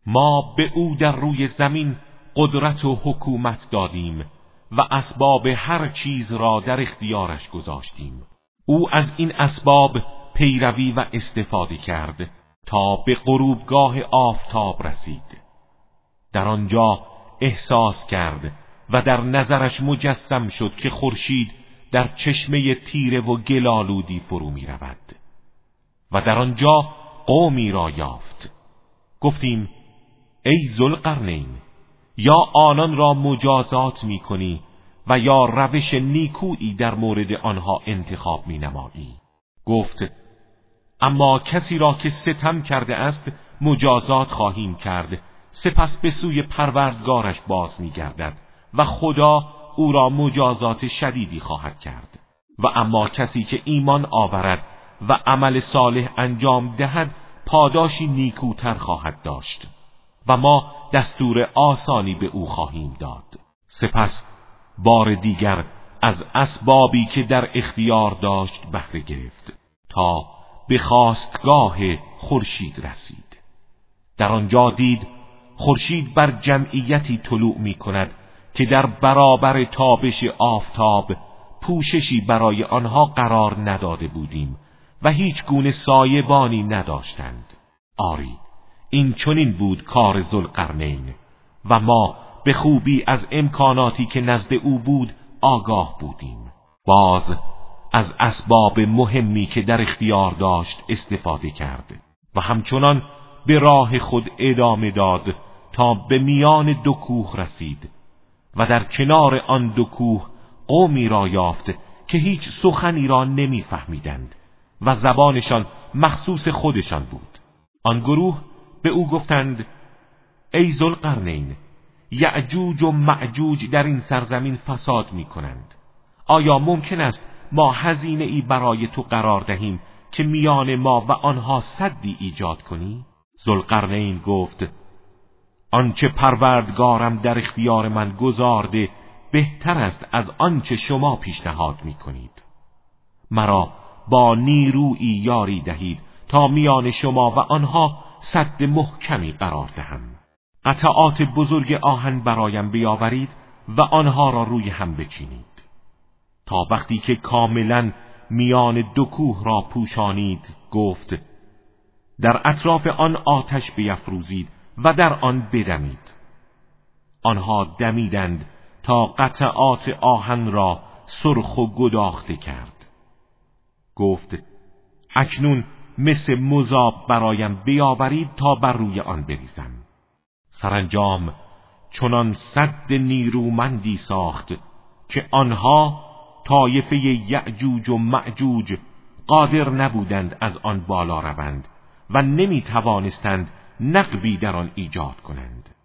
ما به او در روی زمین قدرت و حکومت دادیم و اسباب هر چیز را در اختیارش گذاشتیم. او از این اسباب پیروی و استفاده کرد تا به غروبگاه آفتاب رسید. در آنجا احساس کرد و در نظرش مجسم شد که خورشید در چشمه تیره و گلالودی فرو می رود و در آنجا قومی را یافت. گفتیم ای ذوالقرنین، یا آنان را مجازات می کنی و یا روش نیکویی در مورد آنها انتخاب می نمایی. گفت اما کسی را که ستم کرده است مجازات خواهیم کرد، سپس به سوی پروردگارش باز می گردد و خدا او را مجازات شدیدی خواهد کرد. و اما کسی که ایمان آورد و عمل صالح انجام دهد پاداشی نیکوتر خواهد داشت و ما دستور آسانی به او خواهیم داد. سپس بار دیگر از اسبابی که در اختیار داشت بهره گرفت تا به خاستگاه خورشید رسید. در آنجا دید خورشید بر جمعیتی طلوع می کند که در برابر تابش آفتاب پوششی برای آنها قرار نداده بودیم و هیچ گونه سایبانی نداشتند. آری، این چنین بود کار ذوالقرنین و ما به خوبی از امکاناتی که نزد او بود آگاه بودیم. باز از اسباب مهمی که در اختیار داشت استفاده کرد و همچنان به راه خود ادامه داد تا به میان دو کوه رسید و در کنار آن دو کوه قومی را یافت که هیچ سخنی را نمیفهمیدند و زبانشان مخصوص خودشان بود. آن گروه به او گفتند ای ذوالقرنین، یأجوج و مأجوج در این سرزمین فساد می کنند. آیا ممکن است ما هزینه ای برای تو قرار دهیم که میان ما و آنها سدی ایجاد کنی؟ ذوالقرنین گفت آنچه پروردگارم در اختیار من گذارده بهتر است از آنچه شما پیشنهاد می کنید. مرا با نیرویی یاری دهید تا میان شما و آنها سد محکمی قرار دهم. قطعات بزرگ آهن برایم بیاورید و آنها را روی هم بچینید تا وقتی که کاملا میان دو کوه را پوشانید گفت در اطراف آن آتش بیفروزید و در آن بدمید. آنها دمیدند تا قطعات آهن را سرخ و گداخته کرد. گفت اکنون مثل مذاب برایم بیاورید تا بر روی آن بریزم. سرانجام چنان سد نیرومندی ساخت که آنها طایفه یأجوج و مأجوج قادر نبودند از آن بالا روند و نمی توانستند نقبی در آن ایجاد کنند.